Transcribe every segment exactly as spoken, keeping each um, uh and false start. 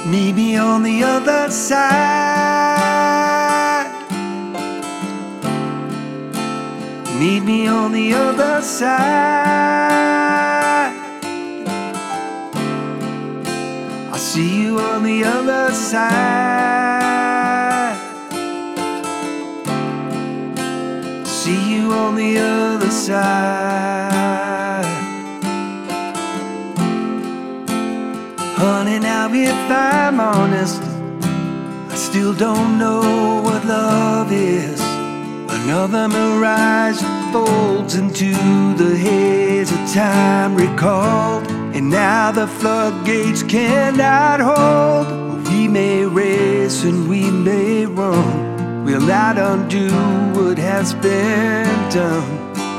Meet me on the other side. Meet me on the other side. I'll see you on the other side. See you on the other side. Honey, now if I'm honest, I still don't know what love is. Another mirage that folds into the haze of time recalled, and now the floodgates cannot hold. We may race and we may run, we'll not undo what has been done,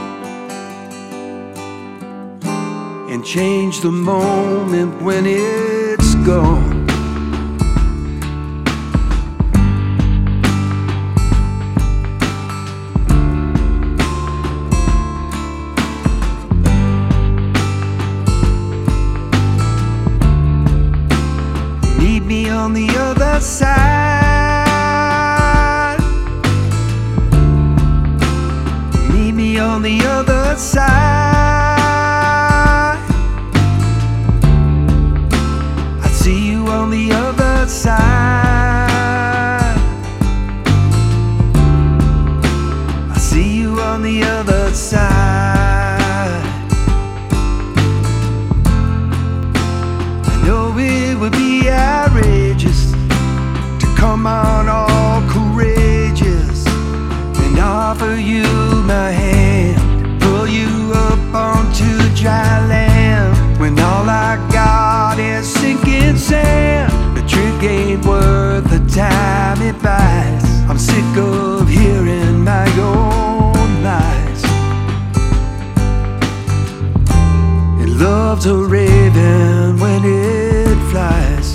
and change the moment when it's gone. Meet me on the other side. Meet me on the other side. I see you on the other side. I see you on the other side. I know it would be outrageous to come on all courageous and offer you my hand, pull you up onto dry land, when all I got is sinking sand. The trick ain't worth the time it buys. I'm sick of hearing my own lies. And love's a raven when it flies.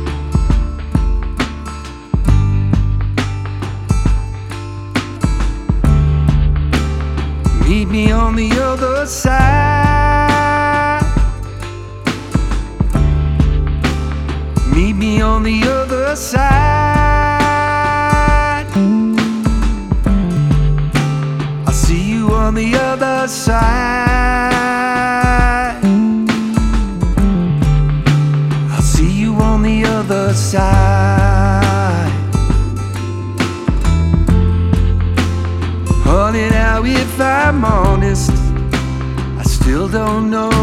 Meet me on the other side. Meet me on the other side. I'll see you on the other side. I'll see you on the other side. Honey, now if I'm honest, I still don't know